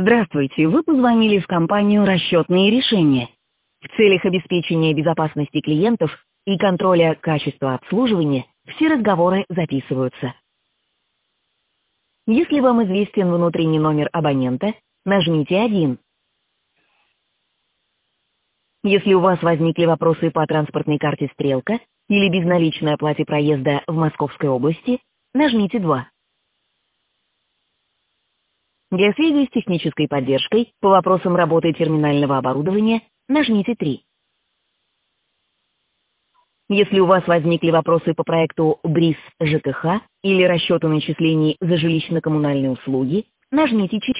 Здравствуйте, вы позвонили в компанию «Расчетные решения». В целях обеспечения безопасности клиентов и контроля качества обслуживания все разговоры записываются. Если вам известен внутренний номер абонента, нажмите 1. Если у вас возникли вопросы по транспортной карте «Стрелка» или безналичной оплате проезда в Московской области, нажмите 2. Для связи с технической поддержкой по вопросам работы терминального оборудования нажмите 3. Если у вас возникли вопросы по проекту БРИС ЖКХ или расчету начислений за жилищно-коммунальные услуги, нажмите 4.